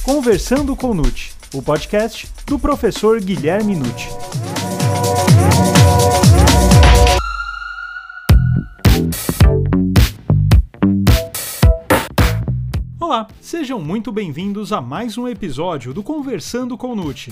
Conversando com Nucci, o podcast do professor Guilherme Nucci. Olá, sejam muito bem-vindos a mais um episódio do Conversando com Nucci.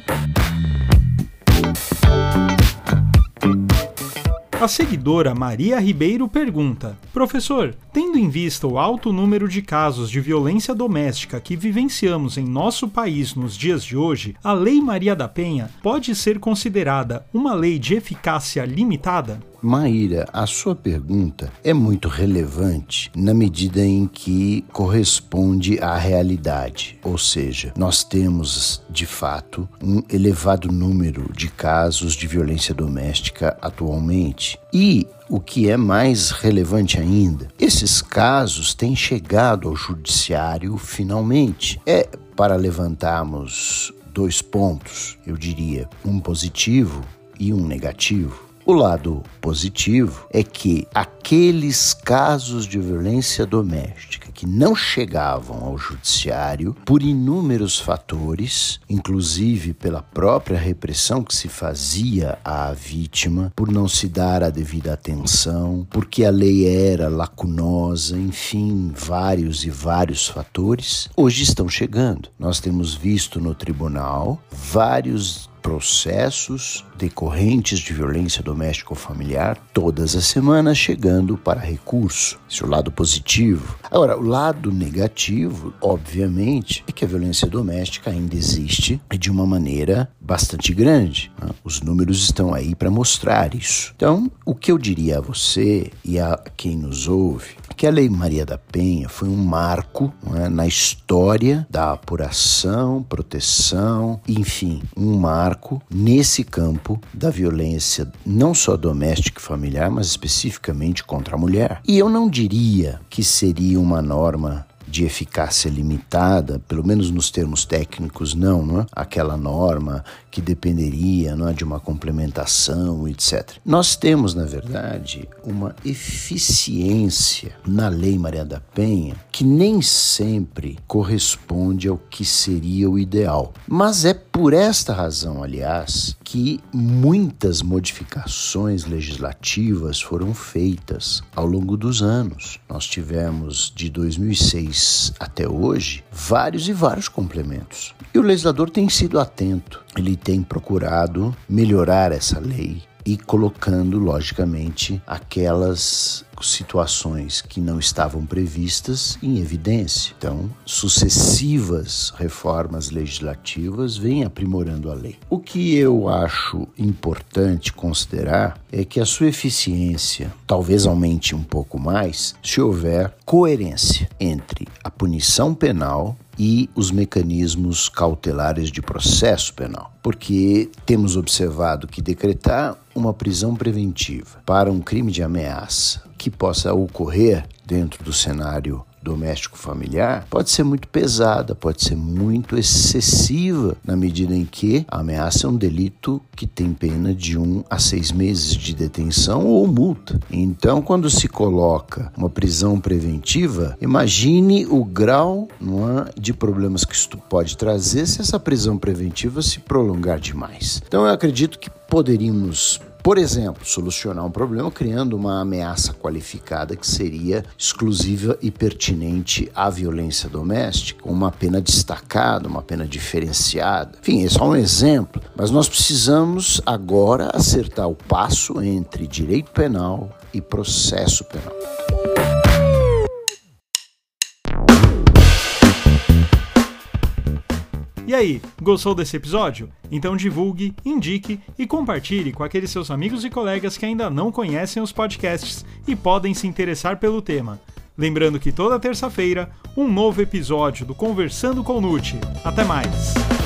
A seguidora Maria Ribeiro pergunta: professor, tendo em vista o alto número de casos de violência doméstica que vivenciamos em nosso país nos dias de hoje, a Lei Maria da Penha pode ser considerada uma lei de eficácia limitada? Maíra, a sua pergunta é muito relevante na medida em que corresponde à realidade. Ou seja, nós temos, de fato, um elevado número de casos de violência doméstica atualmente. E o que é mais relevante ainda, esses casos têm chegado ao judiciário finalmente. Para levantarmos dois pontos, eu diria, um positivo e um negativo. O lado positivo é que aqueles casos de violência doméstica que não chegavam ao judiciário por inúmeros fatores, inclusive pela própria repressão que se fazia à vítima, por não se dar a devida atenção, porque a lei era lacunosa, enfim, vários fatores, hoje estão chegando. Nós temos visto no tribunal vários processos decorrentes de violência doméstica ou familiar todas as semanas chegando para recurso. Esse é o lado positivo. Agora, o lado negativo, obviamente, é que a violência doméstica ainda existe de uma maneira bastante grande. Os números estão aí para mostrar isso. Então, o que eu diria a você e a quem nos ouve é que a Lei Maria da Penha foi um marco na história da apuração, proteção, enfim, um marco nesse campo da violência não só doméstica e familiar, mas especificamente contra a mulher. E eu não diria que seria uma norma de eficácia limitada, pelo menos nos termos técnicos, não é? Aquela norma que dependeria, não é, de uma complementação, etc. Nós temos, na verdade, uma eficiência na Lei Maria da Penha que nem sempre corresponde ao que seria o ideal. Mas é por esta razão, aliás, que muitas modificações legislativas foram feitas ao longo dos anos. Nós tivemos, de 2006 até hoje, vários complementos. E o legislador tem sido atento, ele tem procurado melhorar essa lei e colocando, logicamente, aquelas situações que não estavam previstas em evidência. Então, sucessivas reformas legislativas vêm aprimorando a lei. O que eu acho importante considerar é que a sua eficiência talvez aumente um pouco mais se houver coerência entre a punição penal e os mecanismos cautelares de processo penal. Porque temos observado que decretar uma prisão preventiva para um crime de ameaça que possa ocorrer dentro do cenário doméstico familiar pode ser muito pesada, pode ser muito excessiva, na medida em que a ameaça é um delito que tem pena de 1 a 6 meses de detenção ou multa. Então, quando se coloca uma prisão preventiva, imagine o grau de problemas que isso pode trazer se essa prisão preventiva se prolongar demais. Então, eu acredito que poderíamos, por exemplo, solucionar um problema criando uma ameaça qualificada que seria exclusiva e pertinente à violência doméstica, uma pena destacada, uma pena diferenciada. Enfim, esse é um exemplo, mas nós precisamos agora acertar o passo entre direito penal e processo penal. E aí, gostou desse episódio? Então divulgue, indique e compartilhe com aqueles seus amigos e colegas que ainda não conhecem os podcasts e podem se interessar pelo tema. Lembrando que toda terça-feira, um novo episódio do Conversando com Nucci. Até mais!